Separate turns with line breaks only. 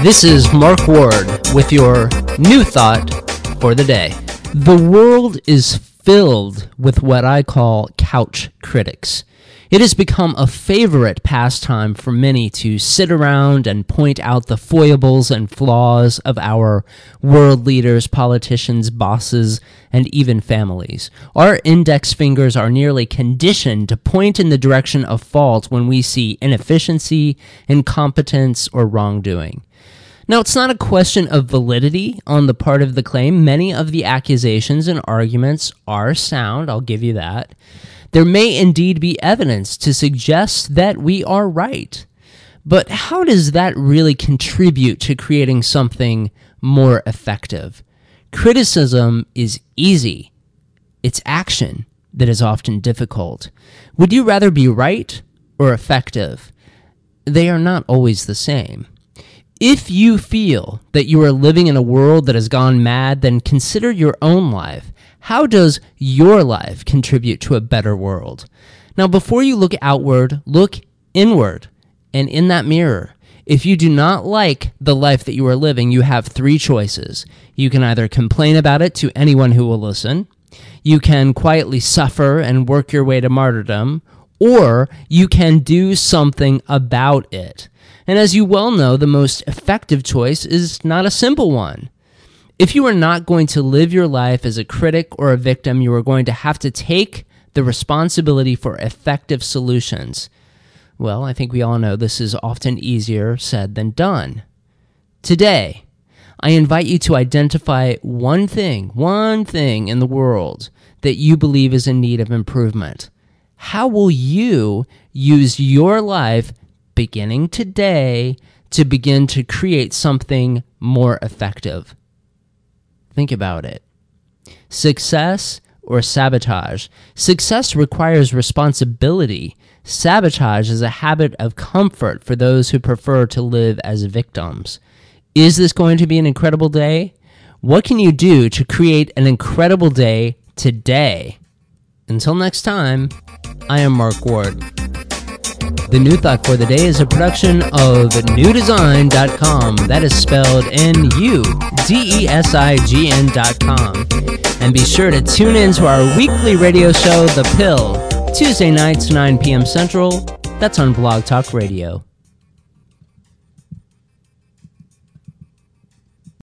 This is Mark Ward with your new thought for the day. The world is filled with what I call couch critics. It has become a favorite pastime for many to sit around and point out the foibles and flaws of our world leaders, politicians, bosses, and even families. Our index fingers are nearly conditioned to point in the direction of fault when we see inefficiency, incompetence, or wrongdoing. Now, it's not a question of validity on the part of the claim. Many of the accusations and arguments are sound, I'll give you that. There may indeed be evidence to suggest that we are right. But how does that really contribute to creating something more effective? Criticism is easy. It's action that is often difficult. Would you rather be right or effective? They are not always the same. If you feel that you are living in a world that has gone mad, then consider your own life. How does your life contribute to a better world? Now, before you look outward, look inward. And in that mirror, if you do not like the life that you are living, you have three choices. You can either complain about it to anyone who will listen, you can quietly suffer and work your way to martyrdom, or you can do something about it. And as you well know, the most effective choice is not a simple one. If you are not going to live your life as a critic or a victim, you are going to have to take the responsibility for effective solutions. Well, I think we all know this is often easier said than done. Today, I invite you to identify one thing in the world that you believe is in need of improvement. How will you use your life beginning today to begin to create something more effective? Think about it. Success or sabotage? Success requires responsibility. Sabotage is a habit of comfort for those who prefer to live as victims. Is this going to be an incredible day? What can you do to create an incredible day today? Until next time, I am Mark Ward. The New Thought for the Day is a production of newdesign.com. That is spelled NUDESIGN.com. And be sure to tune in to our weekly radio show, The Pill, Tuesday nights, 9 p.m. Central. That's on Blog Talk Radio.